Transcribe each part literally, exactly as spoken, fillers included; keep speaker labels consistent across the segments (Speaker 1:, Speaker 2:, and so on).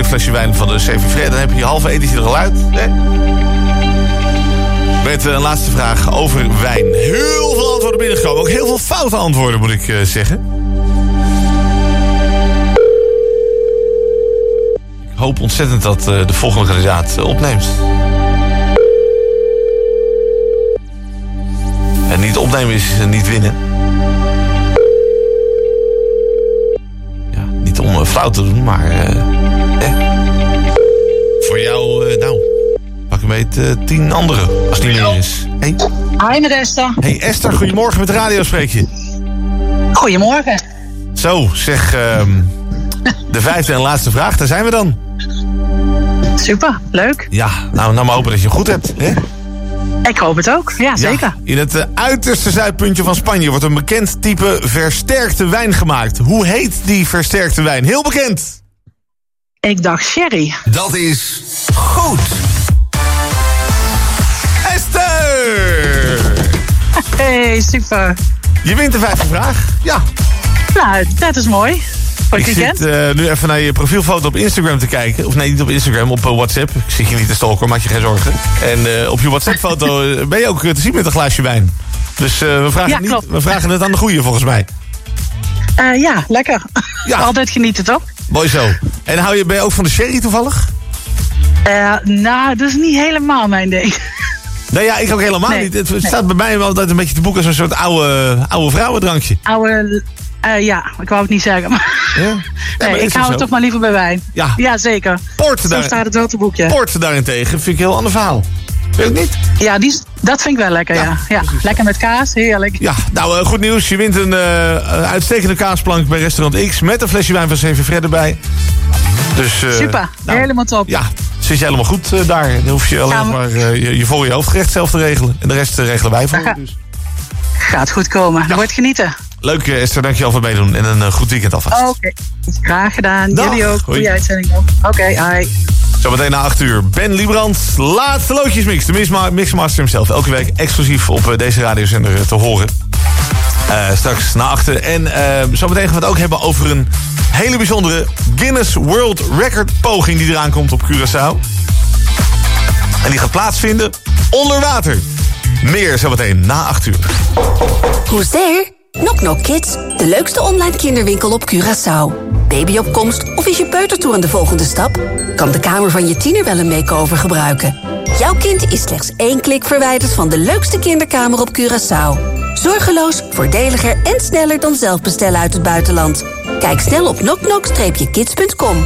Speaker 1: mooie flesje wijn van de C V Fred. Dan heb je je halve etentje er al uit. Hè? Met een laatste vraag over wijn. Heel veel antwoorden binnengekomen. Ook heel veel foute antwoorden, moet ik uh, zeggen. Ik hoop ontzettend dat uh, de volgende kandidaat uh, opneemt. En niet opnemen is uh, niet winnen. Ja, niet om uh, flauw te doen, maar... Uh, eh. Voor jou, uh, nou... Pak hem met uh, tien anderen, als het niet meer is. Hey.
Speaker 2: Hi, met Esther.
Speaker 1: Hey Esther, goedemorgen, met de radio spreek je.
Speaker 2: Goedemorgen.
Speaker 1: Zo, zeg, um, de vijfde en laatste vraag, daar zijn we dan.
Speaker 2: Super, leuk.
Speaker 1: Ja, nou, nou maar hopen dat je het goed hebt, hè?
Speaker 2: Ik hoop het ook, ja, zeker.
Speaker 1: Ja, in het uh, uiterste zuidpuntje van Spanje wordt een bekend type versterkte wijn gemaakt. Hoe heet die versterkte wijn? Heel bekend.
Speaker 2: Ik dacht sherry.
Speaker 3: Dat is goed.
Speaker 1: Esther!
Speaker 2: Hey, super.
Speaker 1: Je wint de vijfde vraag. Ja.
Speaker 2: Nou, dat is mooi. Voor het
Speaker 1: Ik
Speaker 2: weekend.
Speaker 1: zit uh, nu even naar je profielfoto op Instagram te kijken. Of nee, niet op Instagram, op uh, WhatsApp. Ik zie je niet te stalken, maak je geen zorgen. En uh, op je WhatsApp-foto uh, ben je ook uh, te zien met een glaasje wijn. Dus uh, we, vragen
Speaker 2: Ja,
Speaker 1: het niet,
Speaker 2: klopt.
Speaker 1: we vragen het aan de goeie, volgens mij.
Speaker 2: Uh, ja, lekker.
Speaker 1: Ja.
Speaker 2: Altijd genieten, toch?
Speaker 1: Mooi zo. En hou je, ben je ook van de sherry toevallig?
Speaker 2: Uh, nou, dat is niet helemaal mijn ding.
Speaker 1: Nee, ja, ik ook helemaal
Speaker 2: Nee,
Speaker 1: niet. Het
Speaker 2: nee.
Speaker 1: staat bij mij altijd een beetje te boeken als een soort oude, oude vrouwendrankje.
Speaker 2: Oude, uh, ja, ik wou het niet zeggen. Maar
Speaker 1: Ja? Ja, maar
Speaker 2: nee,
Speaker 1: is
Speaker 2: ik
Speaker 1: dat
Speaker 2: hou
Speaker 1: zo?
Speaker 2: het toch maar liever bij wijn.
Speaker 1: Ja.
Speaker 2: Ja, zeker.
Speaker 1: Port,
Speaker 2: Zo
Speaker 1: daar,
Speaker 2: staat het wel te boekje.
Speaker 1: port daarentegen vind ik een heel ander verhaal. Weet ik niet?
Speaker 2: Ja, die, is- dat vind ik wel lekker,
Speaker 1: Ja,
Speaker 2: ja. ja.
Speaker 1: precies.
Speaker 2: Lekker met kaas, heerlijk.
Speaker 1: Ja, nou uh, goed nieuws. Je wint een uh, uitstekende kaasplank bij restaurant X met een flesje wijn van C V Fred erbij. Dus, uh,
Speaker 2: Super,
Speaker 1: nou,
Speaker 2: helemaal top.
Speaker 1: Ja, zit je helemaal goed uh, daar. Dan hoef je alleen
Speaker 2: Gaan we-
Speaker 1: maar uh, je, je voor je hoofdgerecht zelf te regelen. En de rest uh, regelen wij voor je.
Speaker 2: Ga-
Speaker 1: Dus.
Speaker 2: Gaat goed komen. Dan wordt genieten.
Speaker 1: Leuk uh, Esther, dankjewel voor het meedoen. En een uh, goed weekend alvast.
Speaker 2: Oké, graag gedaan.
Speaker 1: Dag.
Speaker 2: Jullie ook.
Speaker 1: Hoi.
Speaker 2: Goeie uitzending ook. Oké, hi.
Speaker 1: Zometeen na acht uur. Ben Liebrand, laatste loodjesmix. De mixma- mixmaster hemzelf. Elke week exclusief op uh, deze radiozender uh, te horen. Uh, straks na achter. En uh, zometeen gaan we het ook hebben over een hele bijzondere Guinness World Record poging die eraan komt op Curaçao. En die gaat plaatsvinden onder water. Meer zometeen na acht uur.
Speaker 4: Who's there? Knock Knock Kids, de leukste online kinderwinkel op Curaçao. Babyopkomst of is je peutertoer aan de volgende stap? Kan de kamer van je tiener wel een makeover gebruiken? Jouw kind is slechts één klik verwijderd van de leukste kinderkamer op Curaçao. Zorgeloos, voordeliger en sneller dan zelf bestellen uit het buitenland. Kijk snel op knock knock kids punt com.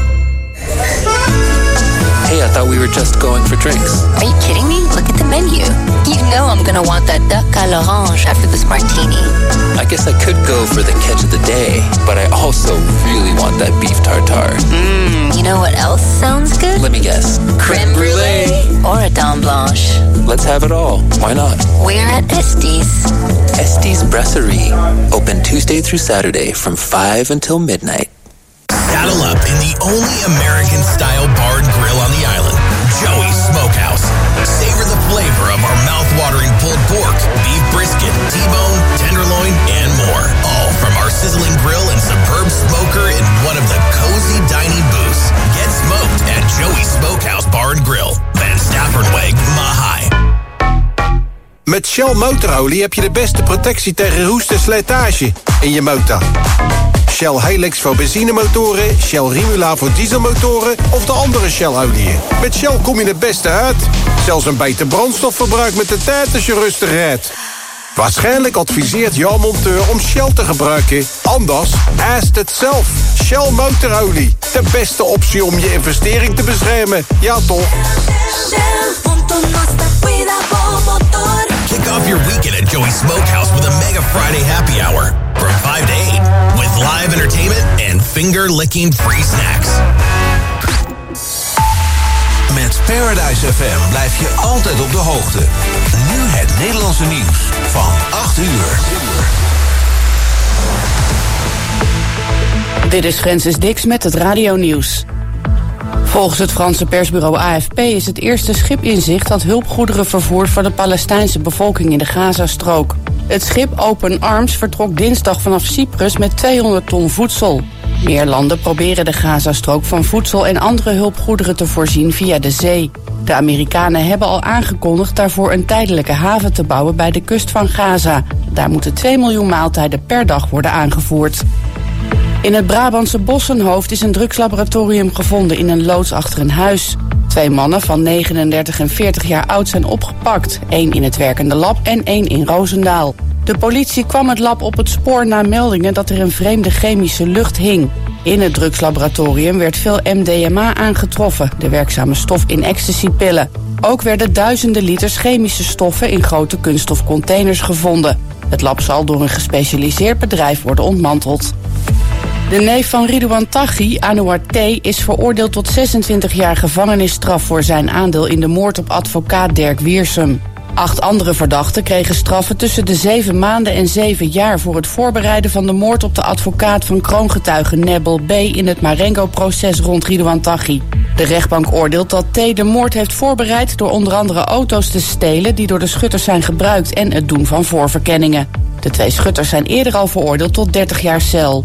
Speaker 5: Hey, I thought we were just going for drinks.
Speaker 6: Are you kidding me? Look at the menu. You know I'm gonna want that duck à l'orange after this martini.
Speaker 5: I guess I could go for the catch of the day, but I also really want that beef tartare.
Speaker 6: Mmm, you know what else sounds good?
Speaker 5: Let me guess.
Speaker 6: Creme brulee. Or a dame blanche.
Speaker 5: Let's have it all. Why not?
Speaker 6: We're at Estes.
Speaker 5: Estes Brasserie. Open Tuesday through Saturday from five until midnight.
Speaker 3: Saddle up in the only American-style bar and grill on the island, Joey's Smokehouse. Savor the flavor of our mouth-watering pulled pork, beef brisket, T-bone, tenderloin, and more. All from our sizzling grill and superb smoker in one of the cozy dining booths. Get smoked at Joey's Smokehouse Bar and Grill, Van Staffernweg, Mahai.
Speaker 7: Met Shell motorolie heb je de beste protectie tegen roest en slijtage in je motor. Shell Helix voor benzinemotoren, Shell Rimula voor dieselmotoren of de andere Shell-oliën. Met Shell kom je het beste uit. Zelfs een beter brandstofverbruik met de tijd als je rustig rijdt. Waarschijnlijk adviseert jouw monteur om Shell te gebruiken. Anders, ask het zelf. Shell motorolie. De beste optie om je investering te beschermen. Ja toch?
Speaker 3: Kick off your weekend at Joey's Smokehouse with a Mega Friday happy hour from five to eight with live entertainment and finger-licking free snacks. Met Paradise F M blijf je altijd op de hoogte. Nu het Nederlandse nieuws van acht uur.
Speaker 8: Dit is Francis Dix met het radionieuws. Volgens het Franse persbureau A F P is het eerste schip in zicht dat hulpgoederen vervoert voor de Palestijnse bevolking in de Gazastrook. Het schip Open Arms vertrok dinsdag vanaf Cyprus met tweehonderd ton voedsel. Meer landen proberen de Gazastrook van voedsel en andere hulpgoederen te voorzien via de zee. De Amerikanen hebben al aangekondigd daarvoor een tijdelijke haven te bouwen bij de kust van Gaza. Daar moeten twee miljoen maaltijden per dag worden aangevoerd. In het Brabantse Bossenhoofd is een drugslaboratorium gevonden in een loods achter een huis. Twee mannen van negenendertig en veertig jaar oud zijn opgepakt. Eén in het werkende lab en één in Roosendaal. De politie kwam het lab op het spoor na meldingen dat er een vreemde chemische lucht hing. In het drugslaboratorium werd veel M D M A aangetroffen, de werkzame stof in ecstasypillen. Ook werden duizenden liters chemische stoffen in grote kunststofcontainers gevonden. Het lab zal door een gespecialiseerd bedrijf worden ontmanteld. De neef van Ridouan Taghi, Anouar T., is veroordeeld tot zesentwintig jaar gevangenisstraf voor zijn aandeel in de moord op advocaat Dirk Wiersum. Acht andere verdachten kregen straffen tussen de zeven maanden en zeven jaar voor het voorbereiden van de moord op de advocaat van kroongetuige Nebel B. in het Marengo-proces rond Ridouan Taghi. De rechtbank oordeelt dat T. de moord heeft voorbereid door onder andere auto's te stelen die door de schutters zijn gebruikt en het doen van voorverkenningen. De twee schutters zijn eerder al veroordeeld tot dertig jaar cel.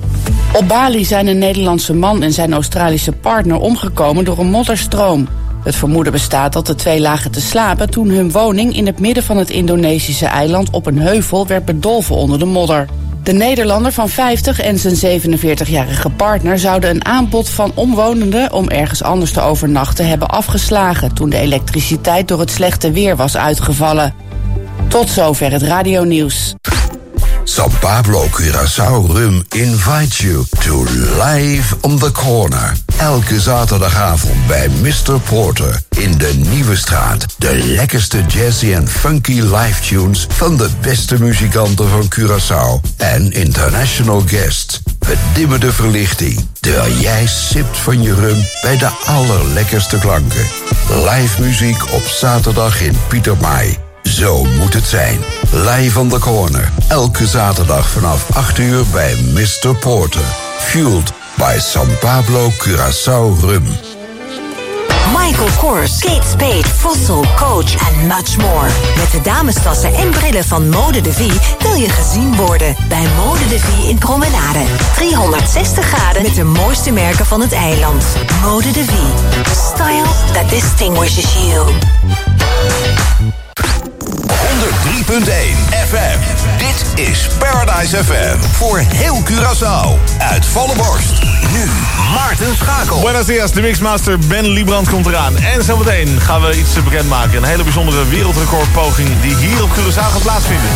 Speaker 8: Op Bali zijn een Nederlandse man en zijn Australische partner omgekomen door een modderstroom. Het vermoeden bestaat dat de twee lagen te slapen toen hun woning in het midden van het Indonesische eiland op een heuvel werd bedolven onder de modder. De Nederlander van vijftig en zijn zevenenveertigjarige partner zouden een aanbod van omwonenden om ergens anders te overnachten hebben afgeslagen toen de elektriciteit door het slechte weer was uitgevallen. Tot zover het radionieuws.
Speaker 9: San Pablo Curaçao Rum invites you to Live on the Corner. Elke zaterdagavond bij mister Porter in de Nieuwe Straat. De lekkerste jazzy en funky live tunes van de beste muzikanten van Curaçao. En international guests. We dimmen de verlichting, terwijl jij sipt van je rum bij de allerlekkerste klanken. Live muziek op zaterdag in Pietermaai. Zo moet het zijn. Live on the Corner. Elke zaterdag vanaf acht uur bij mister Porter. Fueled by San Pablo Curaçao Rum.
Speaker 10: Michael Kors, Kate Spade, Fossil, Coach en much more. Met de damestassen en brillen van Mode de Vie wil je gezien worden bij Mode de Vie in Promenade. driehonderdzestig graden met de mooiste merken van het eiland. Mode de Vie. Style that distinguishes you.
Speaker 9: honderd drie punt één F M. Dit is Paradise F M. Voor heel Curaçao. Uit volle borst. Nu Maarten Schakel.
Speaker 1: Buenos dias, de mixmaster Ben Liebrand komt eraan. En zometeen gaan we iets bekendmaken. Een hele bijzondere wereldrecordpoging die hier op Curaçao gaat plaatsvinden.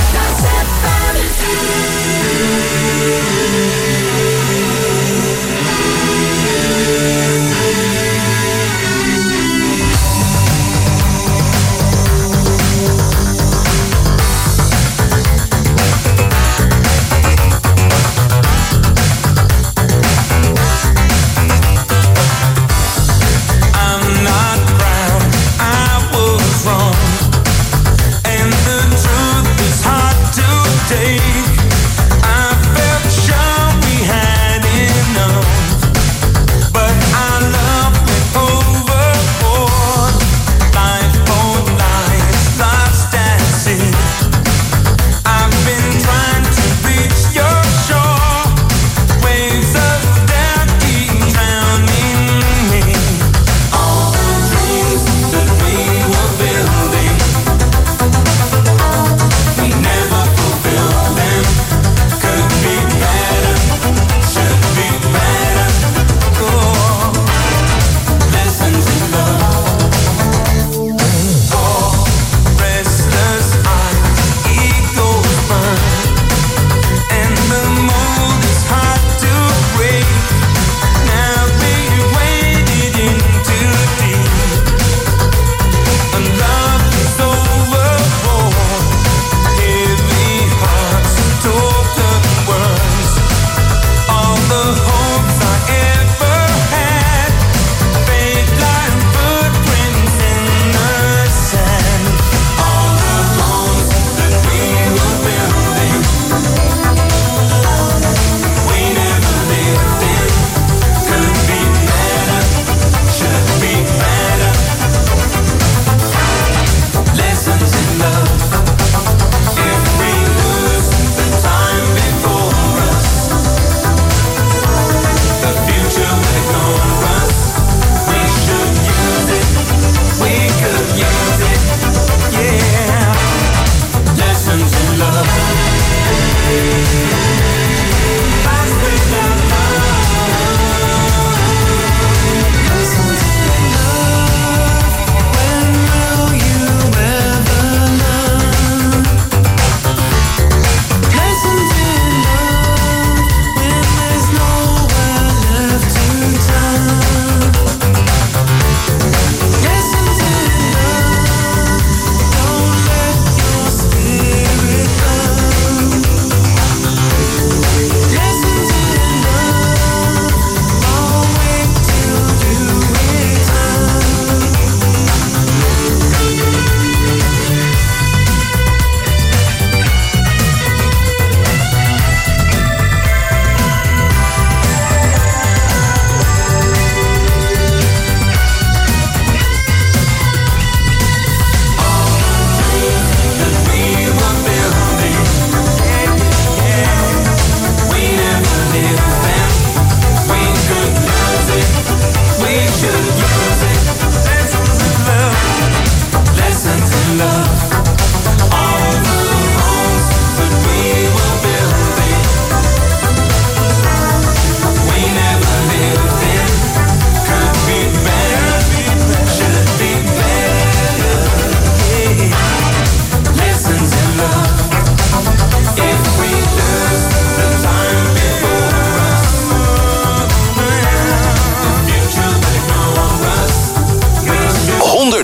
Speaker 11: I felt shy.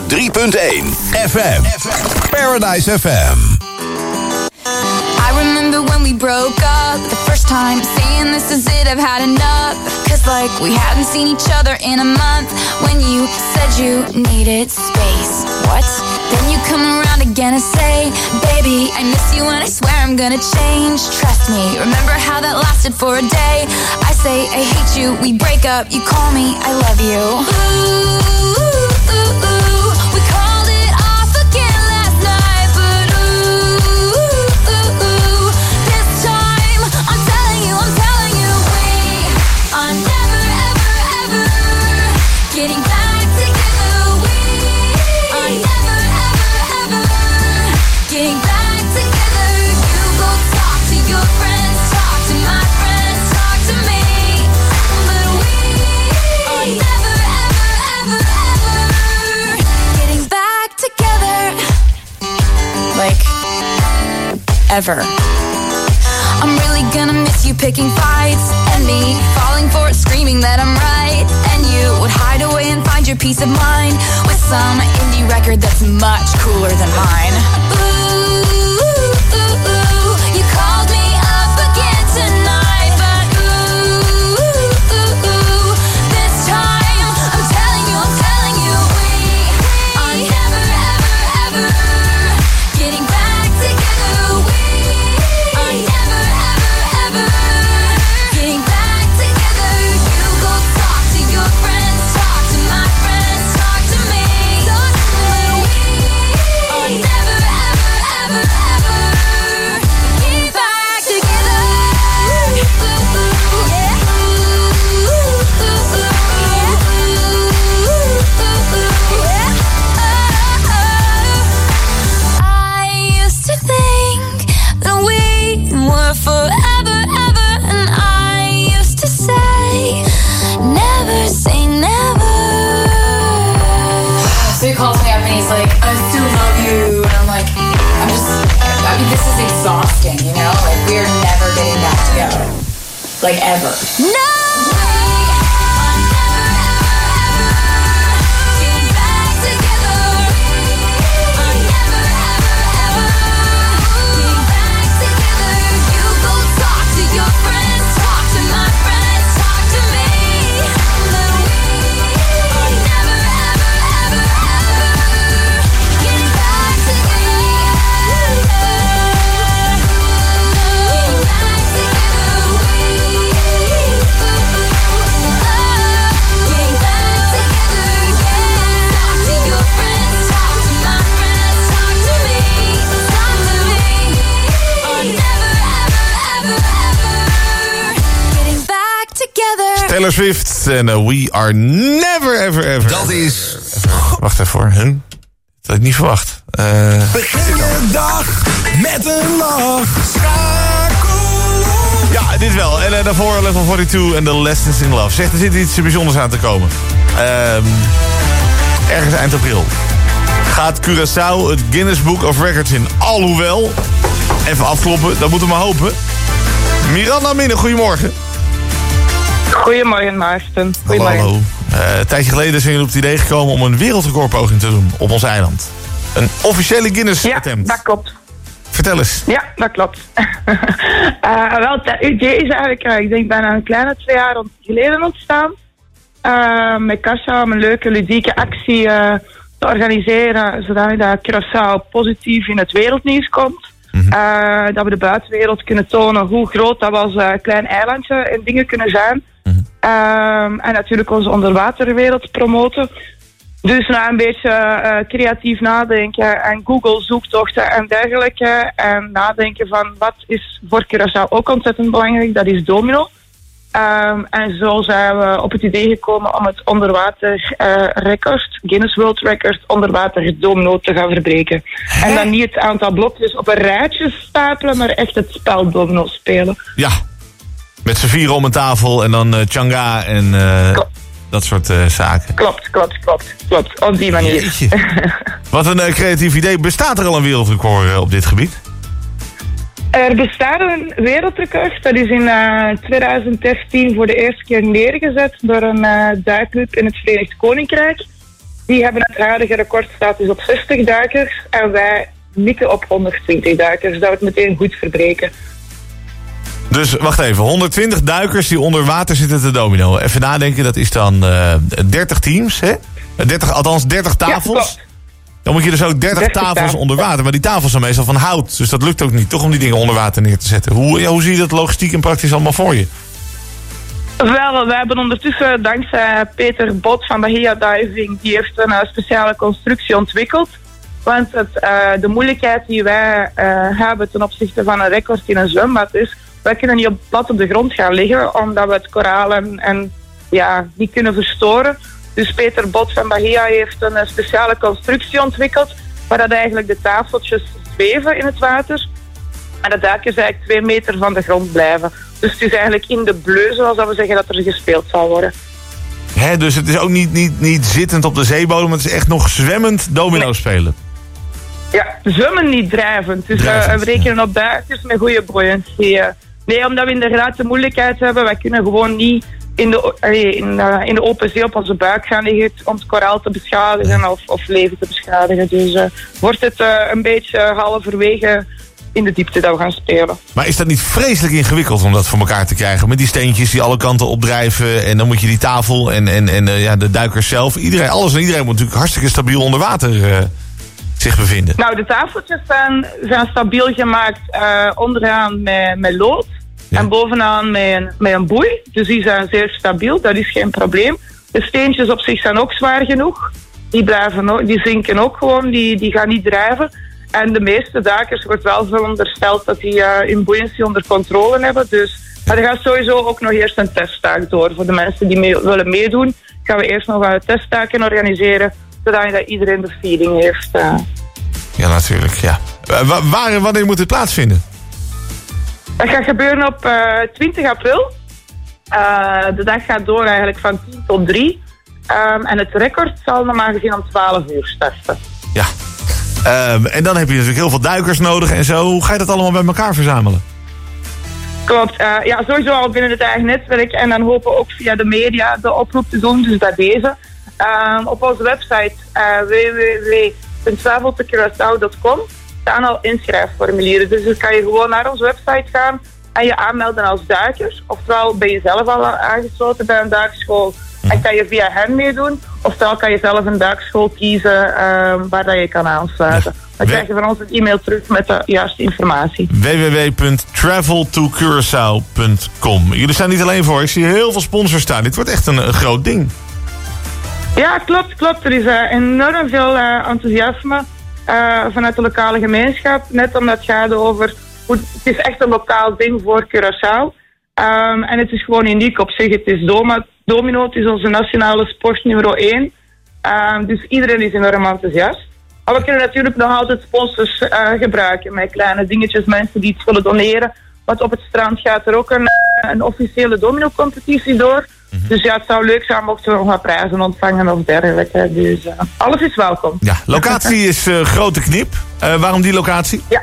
Speaker 9: drie punt één F M. Paradise F M.
Speaker 11: I remember when we broke up the first time, saying this is it, I've had enough. Cause like we hadn't seen each other in a month. When you said you needed space. What? Then you come around again and say, baby, I miss you and I swear I'm gonna change. Trust me, remember how that lasted for a day. I say I hate you, we break up, you call me, I love you. Ooh, ooh, ooh, ooh. We called it off again last night, but ooh, ooh, ooh. This time, I'm telling you, I'm telling you, we are never, ever, ever getting back together. We are never, ever, ever getting back together. You go talk to your friends, talk to my friends, talk to me. But we are never, ever, ever, ever getting back together. Like, ever. I'm really gonna miss you picking fights, and me falling for it, screaming that I'm right. And you would hide away and find your peace of mind with some indie record that's much cooler than mine. Ooh, ooh, ooh. You called me up again tonight, but ooh, ooh, ooh. This time, I'm telling you, I'm telling you, we are never, ever, ever getting back together. We are never, ever, ever getting back together. You go talk to your friends, talk to my friends, talk to me. But we are never, ever, ever, ever getting back together. I used to think that we were forever, ever, and I used to say, never say never. So he calls me up and he's like, I still love you, and I'm like, I'm just, I mean, this is exhausting, you know? Like, we're never getting back together. Like, ever. No!
Speaker 1: Taylor Swift en uh, We Are Never Ever Ever.
Speaker 9: Dat is...
Speaker 1: Wacht even hoor. Huh? Dat had ik niet verwacht. Uh...
Speaker 3: Begin je dag met een lach. Schakel op.
Speaker 1: Ja, dit wel. En uh, daarvoor Level tweeënveertig en The Lessons in Love. Zegt, er zit iets bijzonders aan te komen. Um, ergens eind april gaat Curaçao het Guinness Book of Records in. Alhoewel, even afkloppen, dat moeten we maar hopen. Miranda Minne, goedemorgen.
Speaker 12: Goedemorgen, Maarten.
Speaker 1: Hallo, hallo. Uh, een tijdje geleden zijn jullie op het idee gekomen om een wereldrecordpoging te doen op ons eiland. Een officiële Guinness-attempt.
Speaker 12: Ja, dat klopt.
Speaker 1: Vertel eens.
Speaker 12: Ja, dat klopt. uh, wel, het idee is eigenlijk, uh, ik denk bijna een kleine twee jaar geleden ontstaan. Uh, met Kassa om een leuke, ludieke actie uh, te organiseren, zodat dat Curaçao positief in het wereldnieuws komt. Mm-hmm. Uh, dat we de buitenwereld kunnen tonen hoe groot dat we als uh, klein eilandje en dingen kunnen zijn. Mm-hmm. Uh, en natuurlijk onze onderwaterwereld promoten. Dus na een beetje uh, creatief nadenken en Google zoektochten en dergelijke. En nadenken van wat is voor Curaçao ook ontzettend belangrijk, dat is domino. Um, en zo zijn we op het idee gekomen om het onderwater uh, record, Guinness World Record, onderwater domino te gaan verbreken. Hè? En dan niet het aantal blokjes op een rijtje stapelen, maar echt het spel domino spelen.
Speaker 1: Ja, met z'n vieren om een tafel en dan uh, Changa en uh, dat soort uh, zaken.
Speaker 12: Klopt, klopt, klopt, klopt. Op die manier.
Speaker 1: Wat een uh, creatief idee. Bestaat er al een wereldrecord uh, op dit gebied?
Speaker 12: Er bestaat een wereldrecord. Dat is in uh, twintig dertien voor de eerste keer neergezet door een uh, duikclub in het Verenigd Koninkrijk. die hebben het huidige recordstatus op zestig duikers. En wij mikken op honderdtwintig duikers. Dat we het meteen goed verbreken.
Speaker 1: Dus wacht even, honderdtwintig duikers die onder water zitten te domino. Even nadenken, dat is dan uh, dertig teams, hè? dertig, althans dertig tafels. Ja, dan moet je dus ook dertig tafels tafels onder water. Maar die tafels zijn meestal van hout. Dus dat lukt ook niet, toch, om die dingen onder water neer te zetten. Hoe, ja, hoe zie je dat logistiek en praktisch allemaal voor je?
Speaker 12: Wel, we hebben ondertussen dankzij Peter Bot van Bahia Diving, die heeft een uh, speciale constructie ontwikkeld. Want het, uh, de moeilijkheid die wij uh, hebben ten opzichte van een record in een zwembad is, wij kunnen niet op, plat op de grond gaan liggen, omdat we het koraal en, en ja, niet kunnen verstoren. Dus Peter Bot van Bahia heeft een uh, speciale constructie ontwikkeld, waar dat eigenlijk de tafeltjes zweven in het water. En de duikers eigenlijk twee meter van de grond blijven. Dus het is eigenlijk in de bleu, zoals dat we zeggen, dat er gespeeld zal worden.
Speaker 1: Hè, dus het is ook niet, niet, niet zittend op de zeebodem, maar het is echt nog zwemmend domino nee. spelen.
Speaker 12: Ja, zwemmen niet drijvend. Dus drijvend, uh, we rekenen ja. op duikers met goede buoyancy. Nee, omdat we inderdaad de moeilijkheid hebben. Wij kunnen gewoon niet in de, in, uh, in de open zee op onze buik gaan liggen om het koraal te beschadigen nee. of, of leven te beschadigen. Dus uh, wordt het uh, een beetje halverwege in de diepte dat we gaan spelen. Maar is dat niet vreselijk ingewikkeld om dat voor elkaar te krijgen? Met die steentjes die alle kanten opdrijven en dan moet je die tafel en, en, en uh, ja, de duikers zelf. Iedereen, alles en iedereen moet natuurlijk hartstikke stabiel onder water uh, zich bevinden. Nou, de tafeltjes zijn, zijn stabiel gemaakt uh, onderaan met, met lood. Ja. En bovenaan met een, met een boei. Dus die zijn zeer stabiel, dat is geen probleem. De steentjes op zich zijn ook zwaar genoeg. Die, blijven ook, die zinken ook gewoon, die, die gaan niet drijven. En de meeste duikers wordt wel verondersteld dat die uh, hun buoyancy onder controle hebben. Dus er gaat sowieso ook nog eerst een testtaak door. Voor de mensen die mee, willen meedoen, gaan we eerst nog een testtaken organiseren, zodat dat iedereen de feeling heeft. Uh.
Speaker 1: Ja, natuurlijk, ja. Uh, waar en wanneer moet dit plaatsvinden?
Speaker 12: Dat gaat gebeuren op uh, twintig april. Uh, de dag gaat door eigenlijk van tien tot drie. Um, en het record zal normaal gezien om twaalf uur starten.
Speaker 1: Ja. Um, en dan heb je natuurlijk heel veel duikers nodig en zo. Hoe ga je dat allemaal bij elkaar verzamelen?
Speaker 12: Klopt. Uh, ja, sowieso al binnen het eigen netwerk. En dan hopen we ook via de media de oproep te doen. Dus dat deze. Um, op onze website uh, w w w punt travel to curaçao punt com staan al inschrijfformulieren. Dus dan kan je gewoon naar onze website gaan en je aanmelden als duiker. Oftewel ben je zelf al aangesloten bij een duikschool en kan je via hen meedoen. Oftewel kan je zelf een duikschool kiezen um, waar dat je kan aansluiten. Dan krijg je van ons een e-mail terug met de juiste informatie.
Speaker 1: w w w punt travel to curaçao punt com. Jullie staan niet alleen voor, ik zie heel veel sponsors staan. Dit wordt echt een, een groot ding.
Speaker 12: Ja, klopt, klopt. Er is uh, enorm veel uh, enthousiasme uh, vanuit de lokale gemeenschap. Net omdat het gaat over, hoe, het is echt een lokaal ding voor Curaçao. Um, en het is gewoon uniek op zich. Het is doma, domino, het is onze nationale sport nummer één. Um, dus iedereen is enorm enthousiast. Maar we kunnen natuurlijk nog altijd sponsors uh, gebruiken met kleine dingetjes, mensen die iets willen doneren. Want op het strand gaat er ook een, een officiële domino-competitie door. Mm-hmm. Dus ja, het zou leuk zijn mochten we nog wat prijzen ontvangen of dergelijke. Dus uh, alles is welkom.
Speaker 1: Ja, locatie is uh, Grote Knip. Uh, waarom die locatie?
Speaker 12: Ja.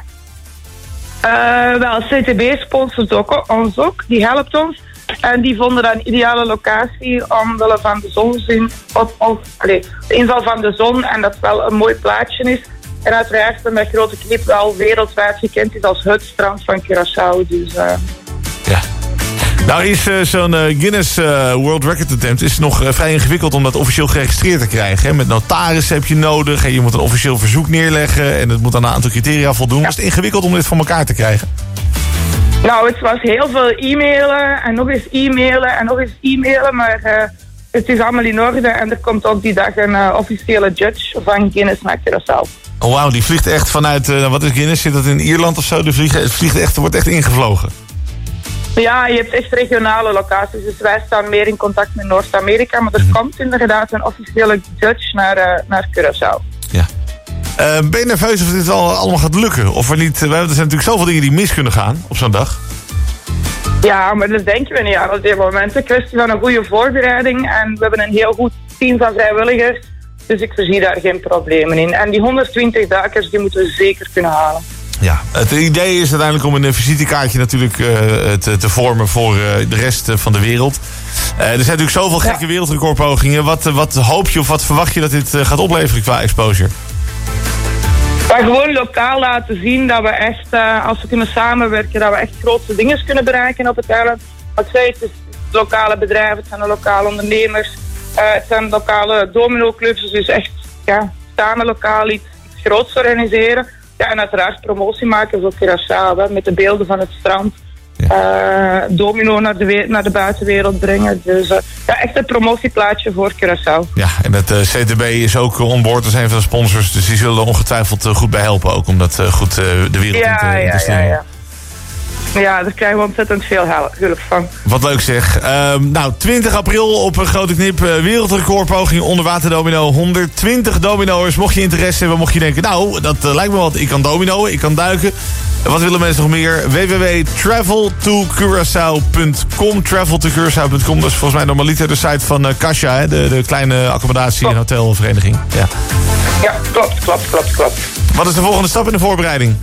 Speaker 12: Uh, wel, C T B sponsort ook, ons ook. Die helpt ons. En die vonden dat een ideale locatie omwille van de zonzin. Of, of, allez, de inval van de zon en dat het wel een mooi plaatje is. En uiteraard met Grote Knip wel wereldwijd gekend is als het strand van Curaçao. Dus, uh...
Speaker 1: ja. Nou is uh, zo'n uh, Guinness uh, World Record attempt is nog uh, vrij ingewikkeld om dat officieel geregistreerd te krijgen. Hè? Met notaris heb je nodig en je moet een officieel verzoek neerleggen en het moet aan een aantal criteria voldoen. Ja. Was het ingewikkeld om dit voor elkaar te krijgen?
Speaker 12: Nou, het was heel veel e-mailen en nog eens e-mailen en nog eens e-mailen, maar uh, het is allemaal in orde en er komt op die dag een uh, officiële judge van Guinness naar Curaçao.
Speaker 1: Oh wauw, die vliegt echt vanuit, uh, wat is Guinness, zit dat in Ierland of zo? Die vliegt, het vliegt echt, wordt echt ingevlogen.
Speaker 12: Ja, je hebt echt regionale locaties, dus wij staan meer in contact met Noord-Amerika, maar er mm-hmm. komt inderdaad een officiële judge naar, uh, naar Curaçao.
Speaker 1: Ja. Uh, ben je nerveus of dit al, allemaal gaat lukken? Of er niet, uh, er zijn natuurlijk zoveel dingen die mis kunnen gaan op zo'n dag.
Speaker 12: Ja, maar dat denken we niet aan op dit moment. Een kwestie van een goede voorbereiding en we hebben een heel goed team van vrijwilligers, dus ik zie daar geen problemen in. En die honderdtwintig duikers, die moeten we zeker kunnen halen.
Speaker 1: Ja, het idee is uiteindelijk om een visitekaartje natuurlijk uh, te, te vormen voor uh, de rest uh, van de wereld. Uh, er zijn natuurlijk zoveel gekke ja. wereldrecordpogingen. Wat, wat hoop je of wat verwacht je dat dit uh, gaat opleveren qua exposure?
Speaker 12: Maar gewoon lokaal laten zien dat we echt, uh, als we kunnen samenwerken, dat we echt grote dingen kunnen bereiken op het eiland. Wat zei, het is lokale bedrijven, het zijn de lokale ondernemers, uh, het zijn lokale dominoclubs, dus echt ja, samen lokaal iets, iets groots organiseren. Ja, en uiteraard promotie maken voor Curaçao, hè, met de beelden van het strand. Ja. Uh, domino naar de, we- naar de buitenwereld brengen. Dus uh, ja, echt een promotieplaatje voor Curaçao.
Speaker 1: Ja, en het uh, C T B is ook onboord als een van de sponsors. Dus die zullen er ongetwijfeld uh, goed bij helpen ook. Om dat uh, goed uh, de wereld
Speaker 12: ja,
Speaker 1: in te, in te
Speaker 12: ja, ja, ja. Ja, daar krijgen we ontzettend veel hulp van.
Speaker 1: Wat leuk zeg. Uh, nou, twintig april op een grote knip. Uh, wereldrecordpoging onderwaterdomino. honderdtwintig domino'ers. Mocht je interesse hebben, mocht je denken... nou, dat uh, lijkt me wat. Ik kan domino'en, ik kan duiken. Wat willen mensen nog meer? w w w punt travel to curaçao punt com travel to curaçao punt com. Dat is volgens mij normaliter de site van uh, Kasia, hè? De, de kleine accommodatie- klopt. en hotelvereniging. Ja.
Speaker 12: ja, klopt, klopt, klopt, klopt.
Speaker 1: Wat is de volgende stap in de voorbereiding?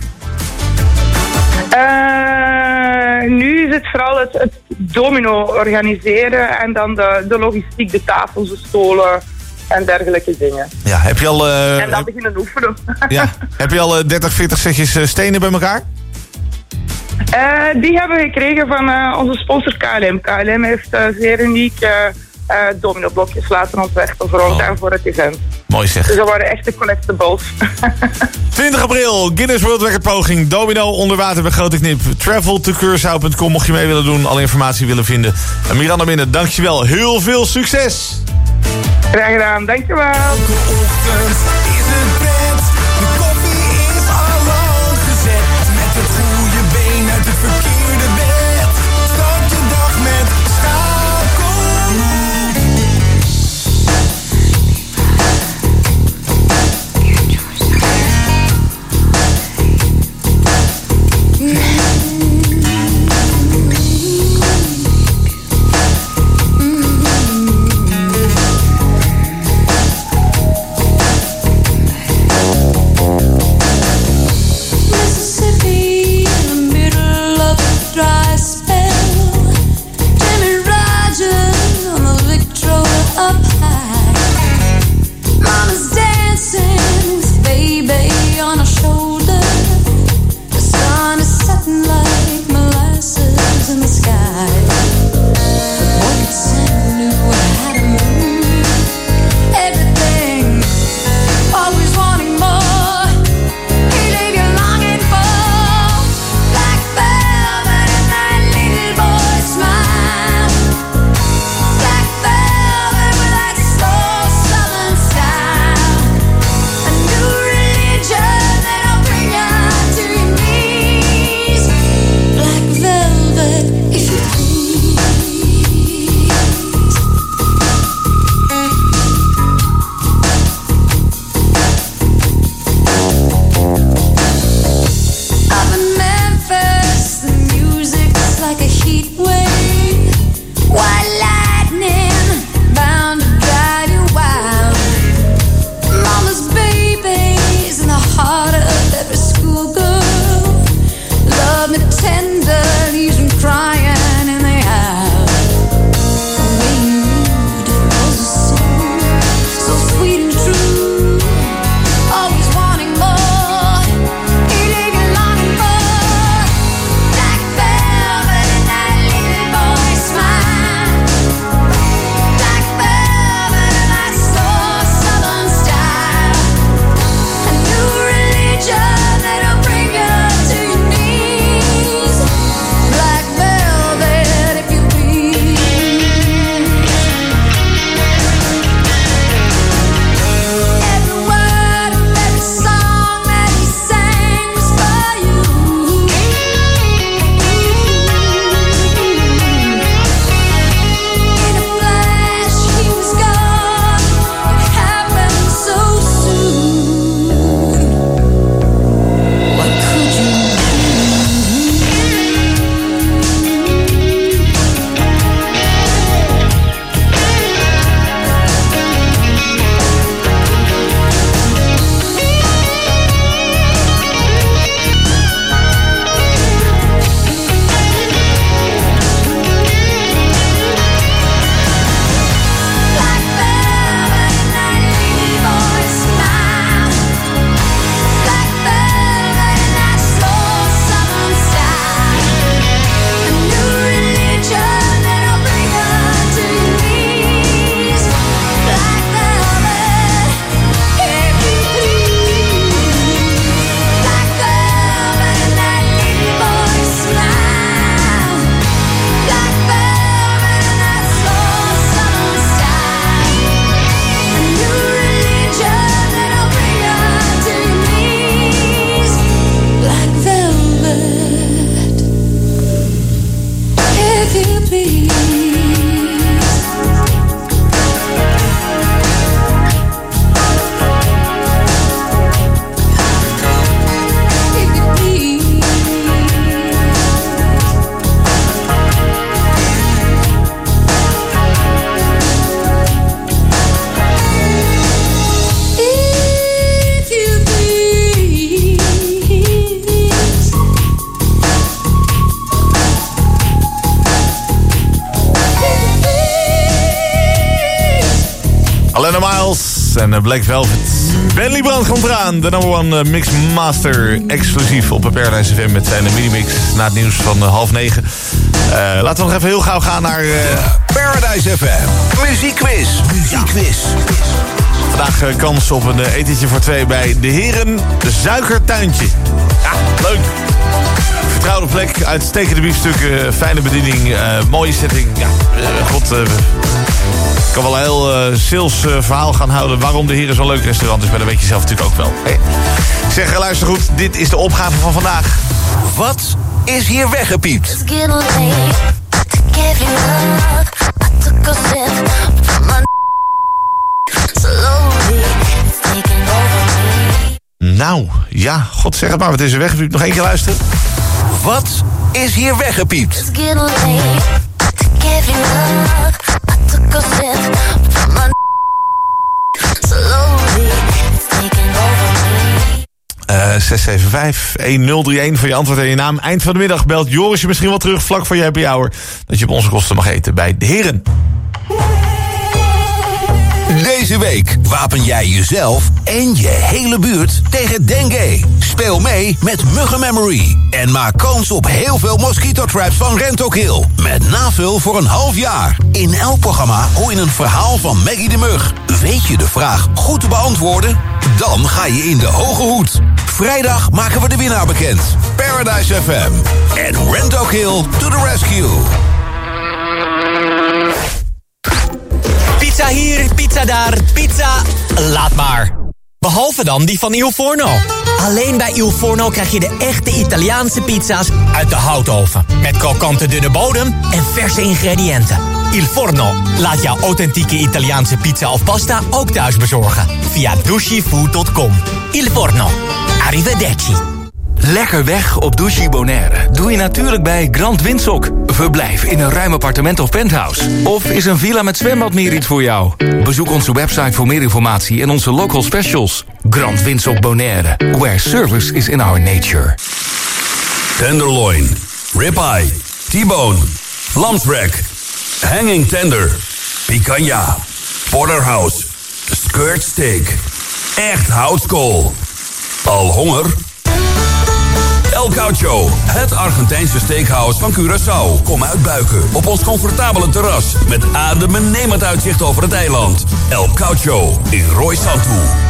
Speaker 12: Uh, nu is het vooral het, het domino organiseren en dan de, de logistiek, de tafels, de stolen en dergelijke dingen.
Speaker 1: Ja, heb je al... Uh,
Speaker 12: en dan heb... beginnen oefenen.
Speaker 1: Ja, heb je al uh, dertig, veertig setjes uh, stenen bij elkaar?
Speaker 12: Uh, die hebben we gekregen van uh, onze sponsor K L M. K L M heeft uh, zeer uniek uh, uh, domino-blokjes laten ontwerpen voor ons oh. en voor het event.
Speaker 1: Mooi zeg.
Speaker 12: Dus dat waren echte collectibles.
Speaker 1: twintig april, Guinness World Record poging. Domino onder water bij grote knip. travel to curaçao punt com mocht je mee willen doen, alle informatie willen vinden. En Miranda Minne, dankjewel. Heel veel succes.
Speaker 12: Graag gedaan, dankjewel.
Speaker 3: Elke ochtend is het bed. De koffie is al lang gezet. Met het goede been uit het verkeerde bed. Start je dag met
Speaker 1: en Black Velvet. Ben Liebrand komt eraan, de number one mixmaster. Exclusief op Paradise F M met zijn minimix na het nieuws van half negen. Uh, laten we nog even heel gauw gaan naar... Uh...
Speaker 9: Paradise F M. Muziekquiz. Muziekquiz.
Speaker 1: Vandaag uh, kans op een uh, etentje voor twee bij de Heren Suikertuintje. Ja, leuk. Vertrouwde plek, uitstekende biefstukken, fijne bediening, uh, mooie setting. Ja, uh, god, uh, ik kan wel een heel uh, sales uh, verhaal gaan houden waarom de Heren zo'n leuk restaurant is, maar dat weet je zelf natuurlijk ook wel. Hey. Ik zeg, luister goed, dit is de opgave van vandaag.
Speaker 9: Wat is hier weggepiept?
Speaker 1: Nou, ja, god zeg het maar, wat is er weggepiept? Nog één keer luisteren.
Speaker 9: Wat is hier weggepiept?
Speaker 1: Uh, zes zeven vijf een nul drie een voor je antwoord en je naam. Eind van de middag belt Joris je misschien wel terug vlak voor je happy hour. Dat je op onze kosten mag eten bij de Heren.
Speaker 9: Deze week wapen jij jezelf en je hele buurt tegen dengue. Speel mee met Muggen Memory. En maak kans op heel veel mosquito-traps van Rentokil. Met navul voor een half jaar. In elk programma hoor je een verhaal van Maggie de Mug. Weet je de vraag goed te beantwoorden? Dan ga je in de hoge hoed. Vrijdag maken we de winnaar bekend. Paradise F M. En Rentokil to the rescue.
Speaker 13: Pizza hier, pizza daar, pizza... laat maar. Behalve dan die van Il Forno. Alleen bij Il Forno krijg je de echte Italiaanse pizza's uit de houtoven. Met krokante dunne bodem en verse ingrediënten. Il Forno laat jouw authentieke Italiaanse pizza of pasta ook thuis bezorgen. Via dushifood punt com. Il Forno. Arrivederci.
Speaker 14: Lekker weg op Douchy Bonaire doe je natuurlijk bij Grand Windsock. Verblijf in een ruim appartement of penthouse. Of is een villa met zwembad meer iets voor jou? Bezoek onze website voor meer informatie en onze local specials. Grand Windsock Bonaire, where service is in our nature.
Speaker 15: Tenderloin, ribeye, T-bone, lamsrack, hanging tender, picanha, porterhouse, skirt steak, echt houtskool. Al honger? El Caucho, het Argentijnse steakhouse van Curaçao. Kom uitbuiken op ons comfortabele terras met adembenemend uitzicht over het eiland. El Caucho in Roy Santu.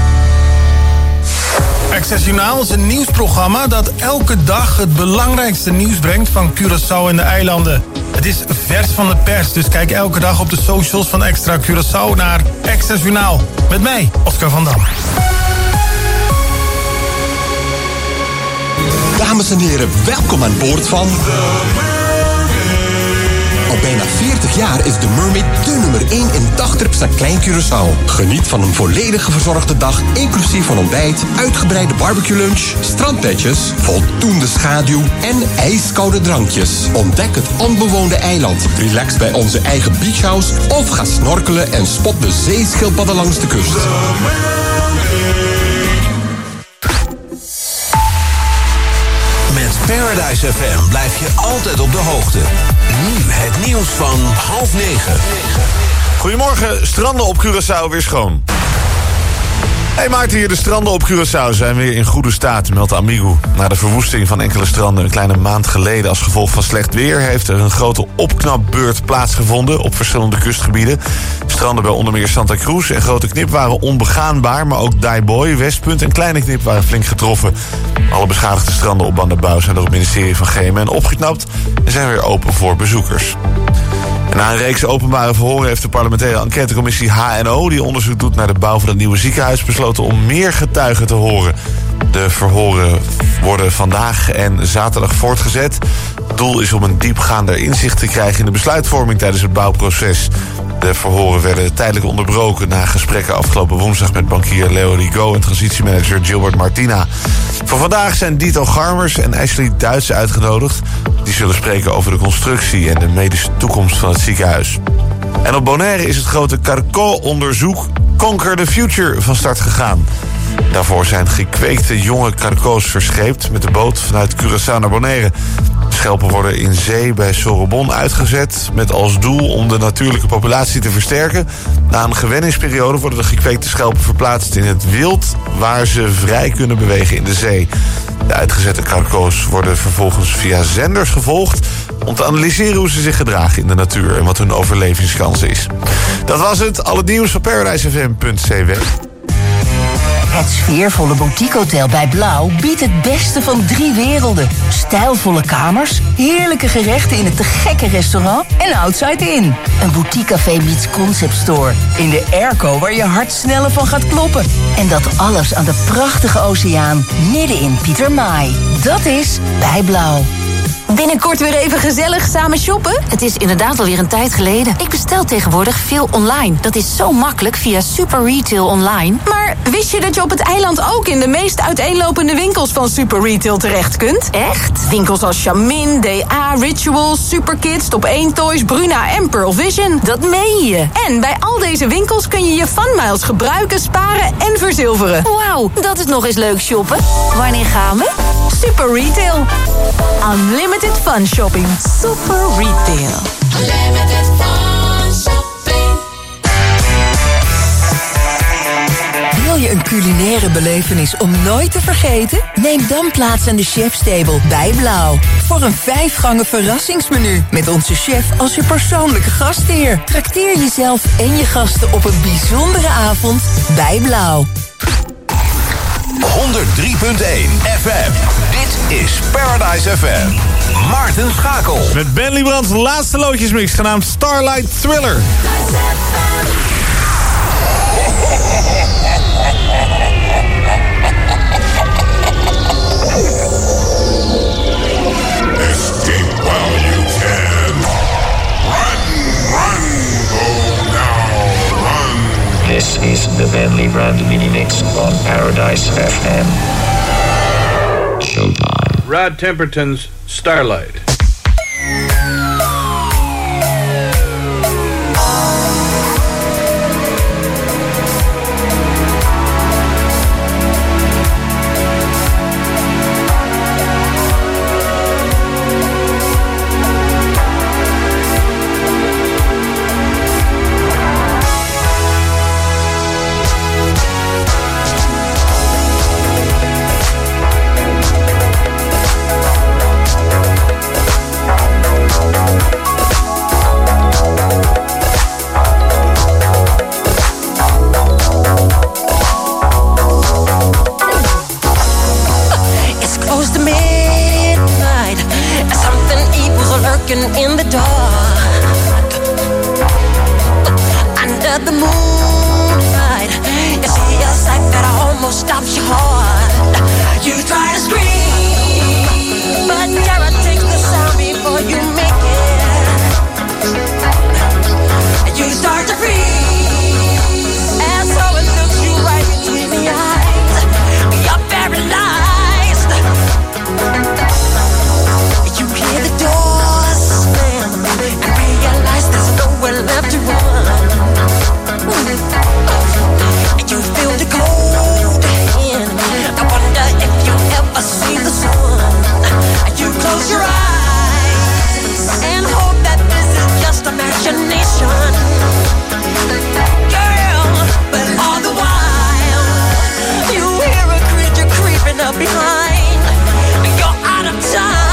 Speaker 16: Access Journaal is een nieuwsprogramma dat elke dag het belangrijkste nieuws brengt van Curaçao en de eilanden. Het is vers van de pers, dus kijk elke dag op de socials van Extra Curaçao naar Access Journaal. Met mij, Oscar van Dam.
Speaker 17: Dames en heren, welkom aan boord van... Al bijna veertig jaar is de Mermaid de nummer één in dagtrips naar Klein Curaçao. Geniet van een volledig verzorgde dag, inclusief van ontbijt, uitgebreide barbecue lunch, strandbedjes, voldoende schaduw en ijskoude drankjes. Ontdek het onbewoonde eiland, relax bij onze eigen beachhouse of ga snorkelen en spot de zeeschildpadden langs de kust.
Speaker 9: Paradise F M blijf je altijd op de hoogte. Nu het nieuws van half negen.
Speaker 1: Goedemorgen, stranden op Curaçao weer schoon. Hey Maarten hier, de stranden op Curaçao zijn weer in goede staat, meldt Amigo. Na de verwoesting van enkele stranden een kleine maand geleden als gevolg van slecht weer heeft er een grote opknapbeurt plaatsgevonden op verschillende kustgebieden. Stranden bij onder meer Santa Cruz en Grote Knip waren onbegaanbaar, maar ook Daiboy, Westpunt en Kleine Knip waren flink getroffen. Alle beschadigde stranden op Bandabouw zijn door het ministerie van G M N opgeknapt en zijn weer open voor bezoekers. En na een reeks openbare verhoren heeft de parlementaire enquêtecommissie H N O... die onderzoek doet naar de bouw van het nieuwe ziekenhuis... besloten om meer getuigen te horen. De verhoren worden vandaag en zaterdag voortgezet. Het doel is om een diepgaander inzicht te krijgen... in de besluitvorming tijdens het bouwproces. De verhoren werden tijdelijk onderbroken... na gesprekken afgelopen woensdag met bankier Leo Rigo... en transitiemanager Gilbert Martina. Voor vandaag zijn Dito Garmers en Ashley Duits uitgenodigd. Die zullen spreken over de constructie en de medische toekomst van het ziekenhuis. En op Bonaire is het grote Carco-onderzoek Conquer the Future van start gegaan. Daarvoor zijn gekweekte jonge carco's verscheept met de boot vanuit Curaçao naar Bonaire. De schelpen worden in zee bij Sorobon uitgezet met als doel om de natuurlijke populatie te versterken. Na een gewenningsperiode worden de gekweekte schelpen verplaatst in het wild, waar ze vrij kunnen bewegen in de zee. De uitgezette karko's worden vervolgens via zenders gevolgd om te analyseren hoe ze zich gedragen in de natuur en wat hun overlevingskans is. Dat was het. Al het nieuws van paradise f m punt c w.
Speaker 18: Het sfeervolle boutiquehotel bij Blauw biedt het beste van drie werelden. Stijlvolle kamers, heerlijke gerechten in het te gekke restaurant en Outside In. Een boutiquecafé meets concept store. In de airco waar je hart sneller van gaat kloppen. En dat alles aan de prachtige oceaan midden in Pietermaai. Dat is bij Blauw.
Speaker 19: Binnenkort weer even gezellig samen shoppen? Het is inderdaad alweer een tijd geleden. Ik bestel tegenwoordig veel online. Dat is zo makkelijk via Super Retail Online. Maar wist je dat je op het eiland ook in de meest uiteenlopende winkels van Super Retail terecht kunt? Echt? Winkels als Charmin, D A, Rituals, Superkids, Top één Toys, Bruna en Pearl Vision. Dat meen je. En bij al deze winkels kun je je funmiles gebruiken, sparen en verzilveren. Wauw, dat is nog eens leuk shoppen. Wanneer gaan we? Super Retail. Unlimited fun shopping. Super Retail.
Speaker 20: Unlimited fun shopping.
Speaker 18: Wil je een culinaire belevenis om nooit te vergeten? Neem dan plaats aan de chefstable bij Blauw. Voor een vijfgangen verrassingsmenu. Met onze chef als je persoonlijke gastheer. Trakteer jezelf en je gasten op een bijzondere avond bij Blauw.
Speaker 21: honderd drie punt één F M. Dit is Paradise F M. Maarten Schakel.
Speaker 1: Met Ben Liebrands laatste loodjesmix genaamd Starlight Thriller.
Speaker 20: Escape while you can. Run, run, go now, run.
Speaker 22: This is the Ben Liebrand mini-mix on Paradise F M. Showtime.
Speaker 23: Rod Temperton's Starlight.
Speaker 24: In the dark, under the moonlight, you see a sight that almost stops your heart. You try to scream, but terror takes the sound before you make it. You start to freeze, and so it looks you right between the eyes. You're paralyzed. You hear the door and realize there's nowhere left to run. And you feel the cold hand. I wonder if you ever see the sun. You close your eyes and hope that this is just imagination. Girl, but all the while you hear a creature creeping up behind. You're out of time.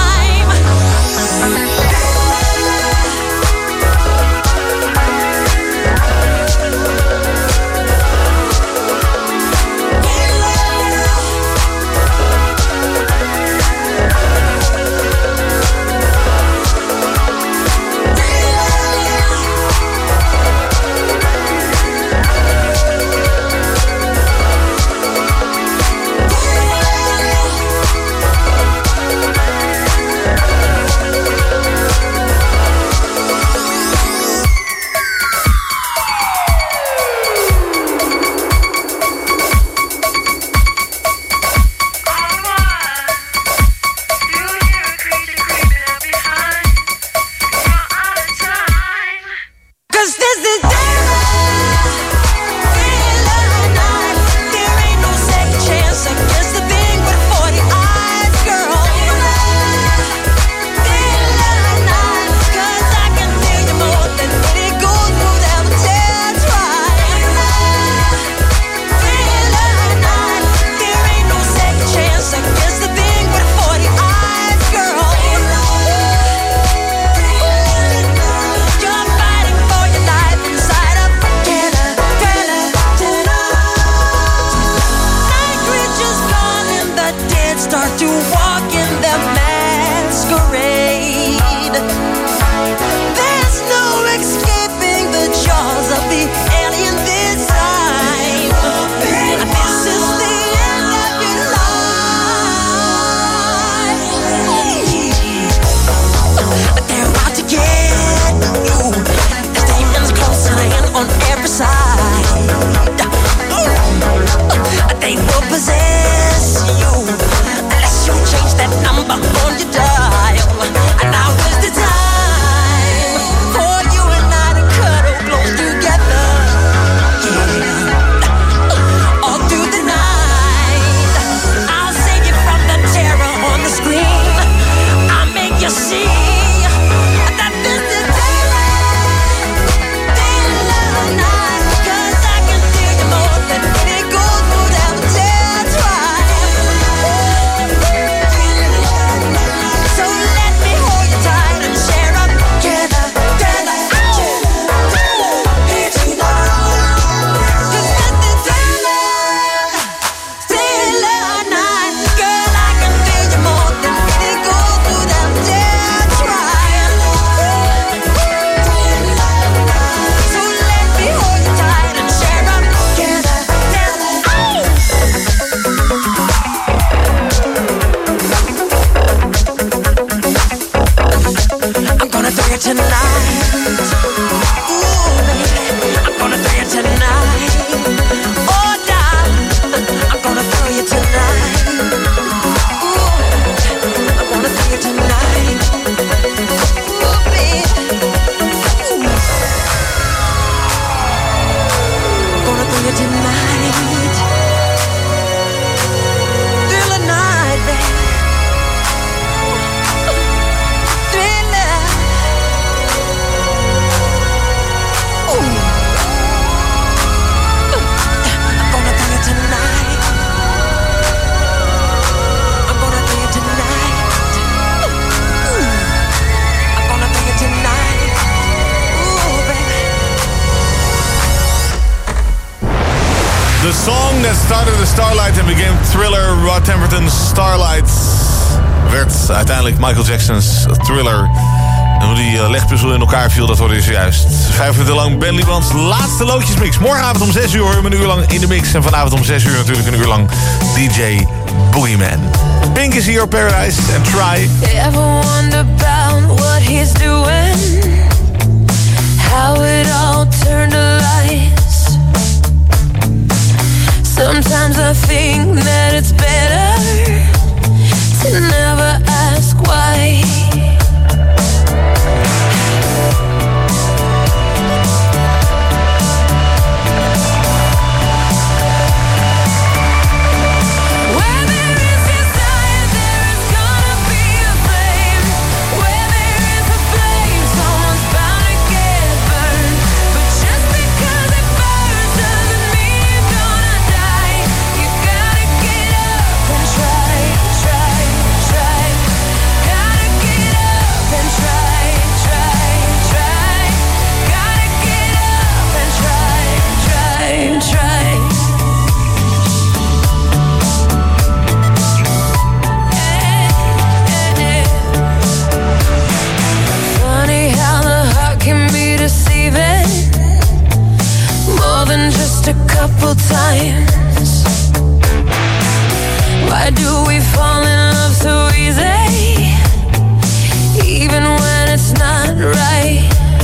Speaker 1: started the Starlight and became Thriller. Rod Temperton's Starlight werd uiteindelijk Michael Jackson's Thriller. En hoe die uh, legpuzzel in elkaar viel, dat hoorde je zojuist. Vijf minuten lang Ben Liebrands laatste loodjesmix. Morgenavond om zes uur hoor je hem een uur lang in de mix. En vanavond om zes uur natuurlijk een uur lang D J Boogeyman. Pink is hier op Paradise en Try.
Speaker 2: Ever wonder about what he's doing? How it all turned to lies. Sometimes I think that it's better to never ask why. Couple times. Why do we fall in love so easy, even when it's not right?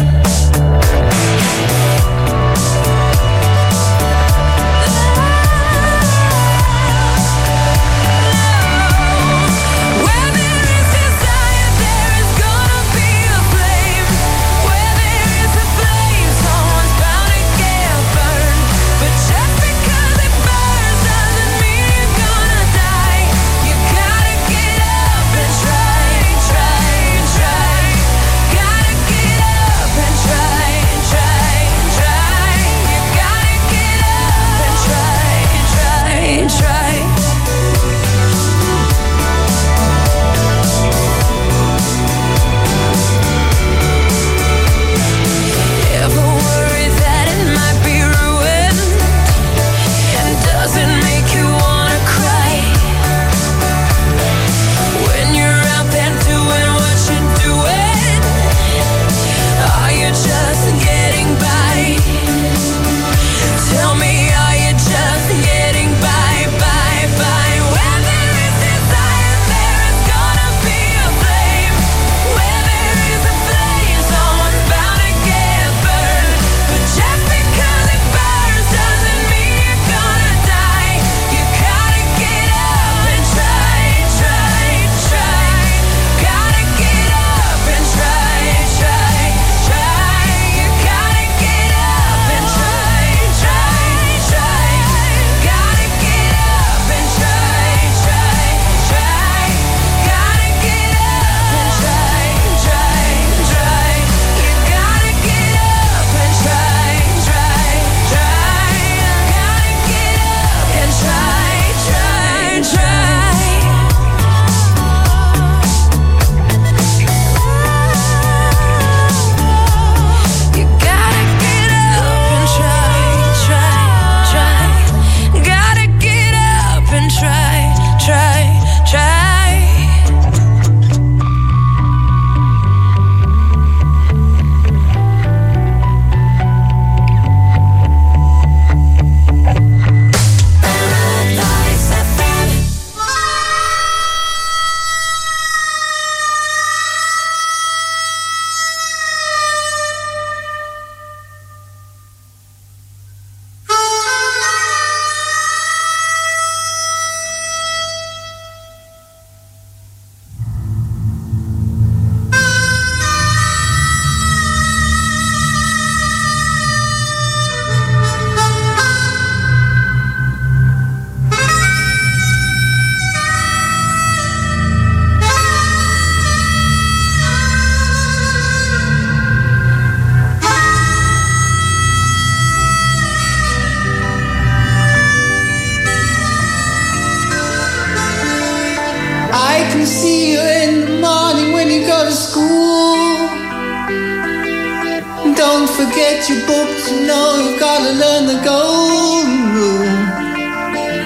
Speaker 4: Don't forget your books, you know you've got to learn the golden rule.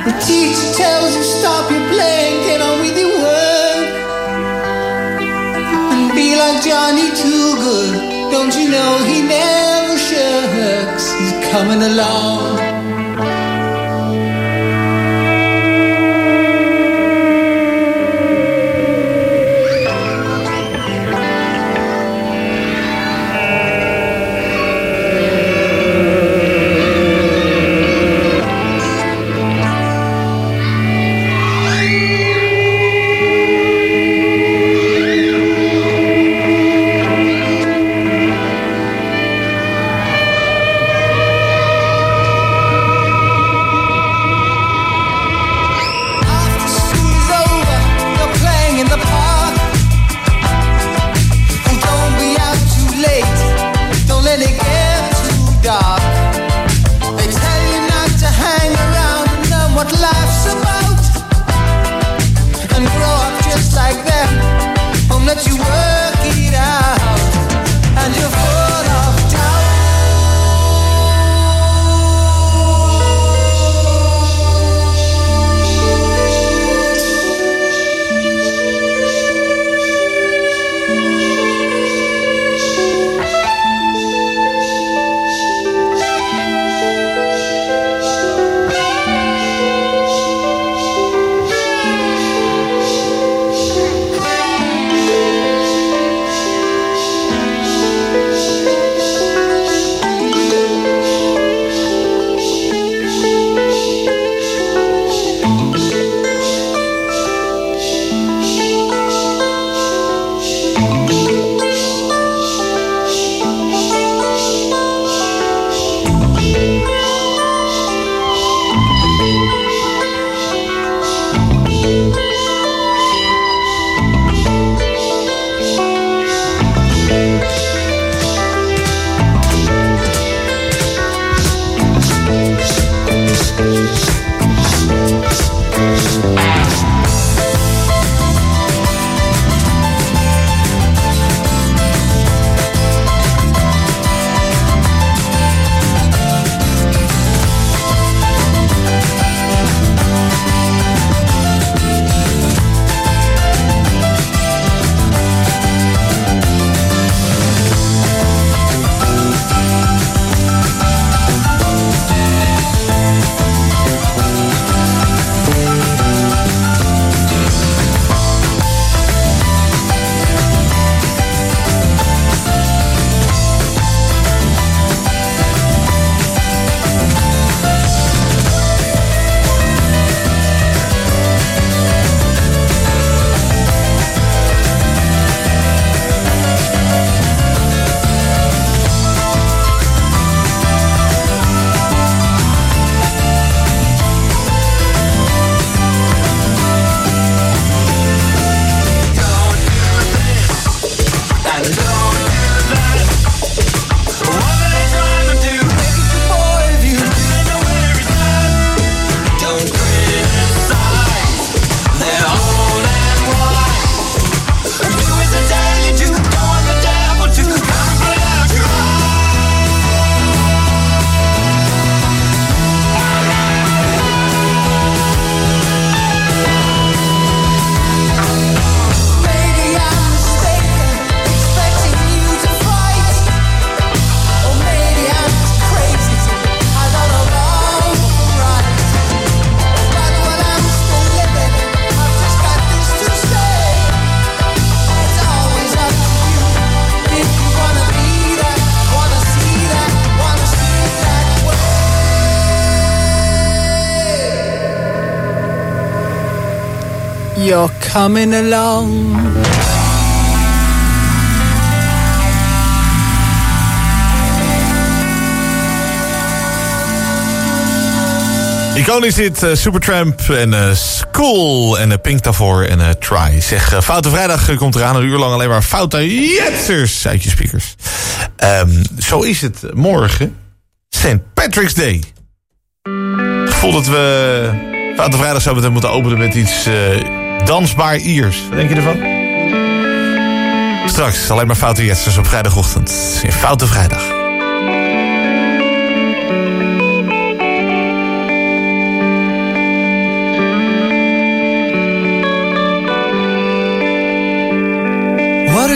Speaker 4: The teacher tells you stop your playing, get on with your work. And be like Johnny Too Good. Don't you know he never shirks? He's coming along. You're coming along.
Speaker 1: Iconisch dit, uh, Supertramp en uh, School en uh, Pink daarvoor en uh, Try. Zeg, uh, Foute Vrijdag uh, komt eraan, een uur lang alleen maar foute jetsers uit je speakers. Um, zo is het morgen, Saint Patrick's Day. Ik voel dat we Foute Vrijdag zo meteen moeten openen met iets uh, dansbaar Iers. Wat denk je ervan? Straks alleen maar foute jetsers op vrijdagochtend in Foute Vrijdag.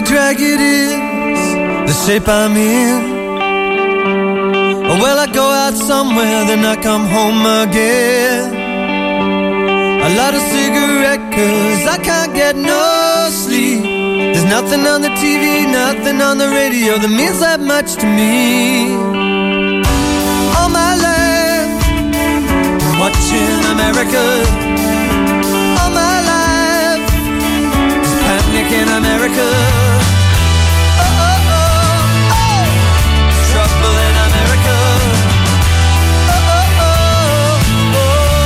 Speaker 5: drag it is the shape I'm in. Or will I go out somewhere, then I come home again? I light a cigarette cause I can't get no sleep. There's nothing on the T V, nothing on the radio that means that much to me. All my life, I'm watching America. All my life, there's panic in America. Oh, oh, oh, oh, there's trouble in America. Oh, oh, oh,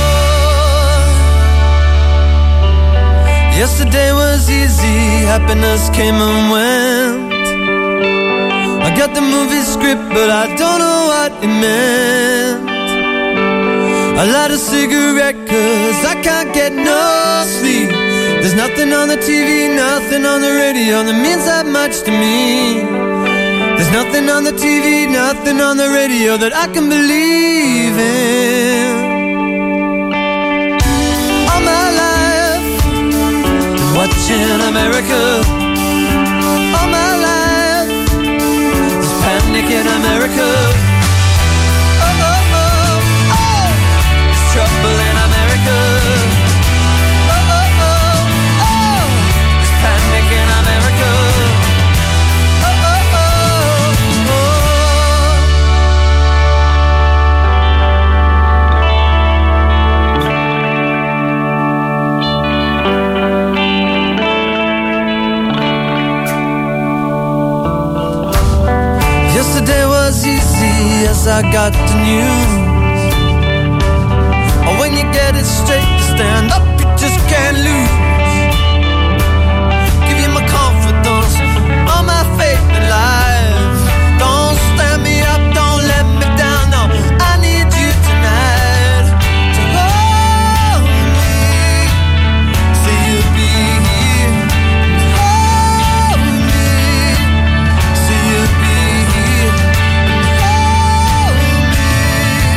Speaker 5: oh. Yesterday was easy, happiness came and went. I got the movie script, but I don't know what it meant. I light a cigarette cause I can't get no sleep. There's nothing on the T V, nothing on the radio that means that much to me. There's nothing on the T V, nothing on the radio that I can believe in. All my life, I'm watching America. All my life, there's panic in America. Oh, oh, oh, oh, there's trouble in America. Oh, oh, oh, oh, there's panic in America. Oh, oh, oh, yesterday was easy as I got the news. Oh, when you get it straight to stand up, you just can't lose. Give you my confidence, all my faith in life. Don't stand me up, don't let me down, no. I need you tonight to hold me, so you'll be here. Hold me, so you'll be here. Hold me,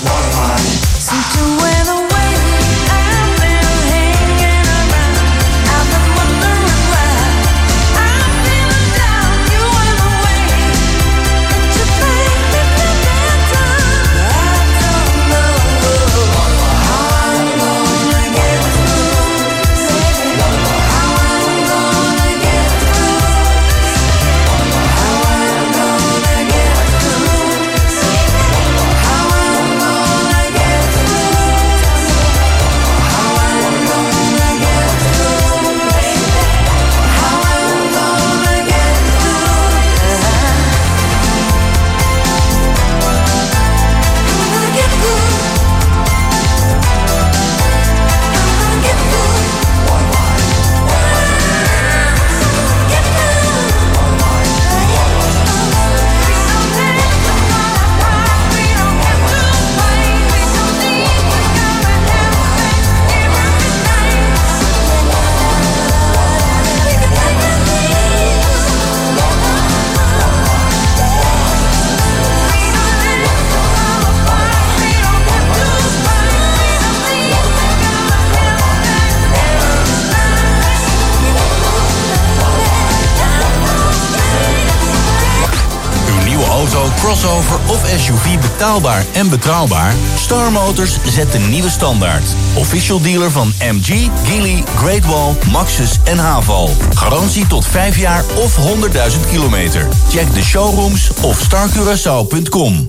Speaker 6: crossover of S U V betaalbaar en betrouwbaar? Star Motors zet de nieuwe standaard. Official dealer van M G, Geely, Great Wall, Maxus en Haval. Garantie tot vijf jaar of honderdduizend kilometer. Check de showrooms of star curaçao punt com.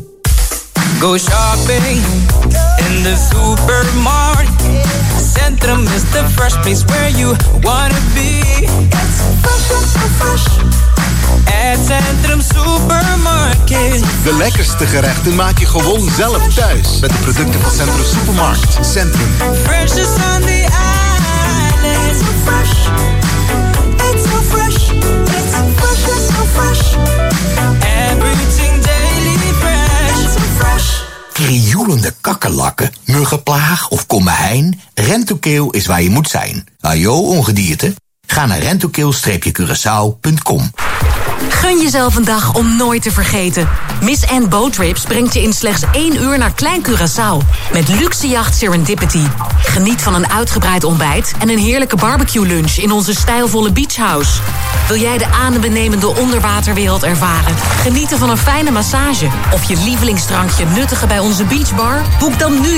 Speaker 7: Go shopping in the supermarket. Centrum is the fresh place where you wanna be. It's fresh, fresh, fresh. At Centrum Supermarket.
Speaker 8: De lekkerste gerechten maak je gewoon zelf thuis. Met de producten van Centrum Supermarkt. Centrum.
Speaker 7: Fresh is on the island. It's so fresh. It's so fresh. It's so fresh, it's so fresh. Everything daily fresh. It's so fresh.
Speaker 10: Krioelende kakkerlakken, muggenplaag of kommehein? Rentokil is waar je moet zijn. Ajo, ongedierte? Ga naar rentokil curaçao punt com.
Speaker 19: Gun jezelf een dag om nooit te vergeten. Miss Ann Boat Trips brengt je in slechts één uur naar Klein Curaçao. Met luxe jacht Serendipity. Geniet van een uitgebreid ontbijt en een heerlijke barbecue lunch in onze stijlvolle beachhouse. Wil jij de adembenemende onderwaterwereld ervaren? Genieten van een fijne massage? Of je lievelingsdrankje nuttigen bij onze beachbar? Boek dan nu